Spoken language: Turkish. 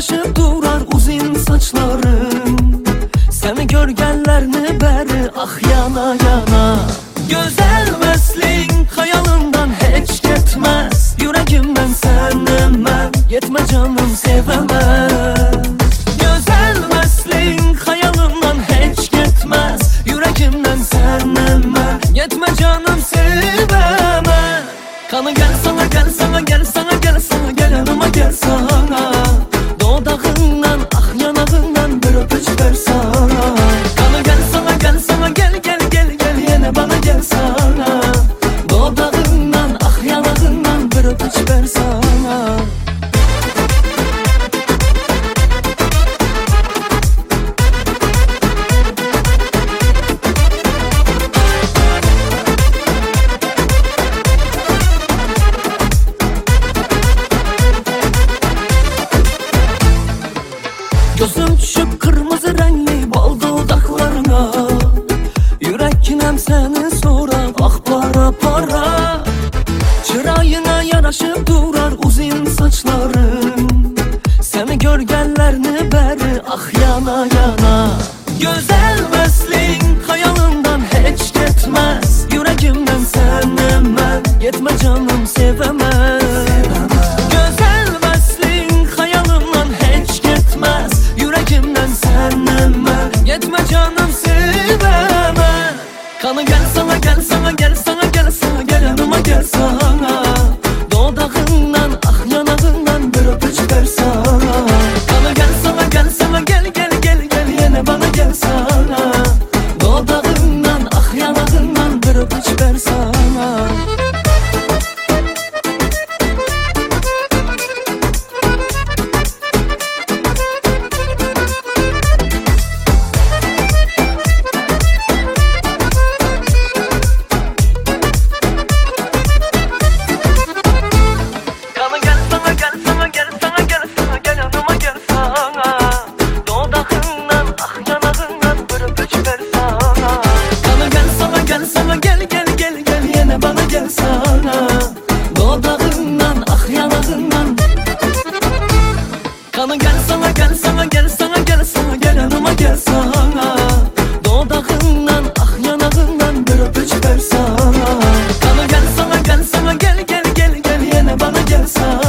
yaraşıp durar uzun saçların. Seni görgenlerini beri ah yana yana. Güzel mesleğin hayalından hiç gitmez. Yüreğimden senemem, yetme canım sevemem. Güzel mesleğin hayalından hiç gitmez. Yüreğimden senemem, yetme canım sevemem. Kanı gel sana, gel sana, gel sana, gel sana, gel yanıma gel sana. Dodağından ah yanağından bir öpücük ver sana. Kanı gel sana, gel sana, gel gel gel gel yine bana gel sana. Dodağından ah yanağından bir öpücük ver sana. Gözüm düşüp kırmızı renkli bal dudaklarına. Yürekinem seni sorar ah para para. Çırağına yaraşıp durar uzun saçların. Seni görgenlerini beri ah yana yana. Güzel mesleğin hayalından hiç gitmez. Yüreğimden senemem, yetme canım sevemem. Güzel mesleğin hayalından hiç gitmez. Yüreğimden senemem, yetme canım sevemem. Kanı gel sana, gel sana, gel sana, gel sana, gel yanıma gel sana. Dodağından ah yanağından bir öpücük ver sana. Kanı gel sana, gel sana, gel gel gel gel yine bana gel sana. Dodağından ah yanağından bir öpücük ver sana. Kanı gel sana, gel sana, gel sana, gel sana, gel yanıma gel sana. Dodağından ah yanağından bir öpücük ver sana. Kanı gel sana, gel sana, gel gel gel gel yine bana gel sana.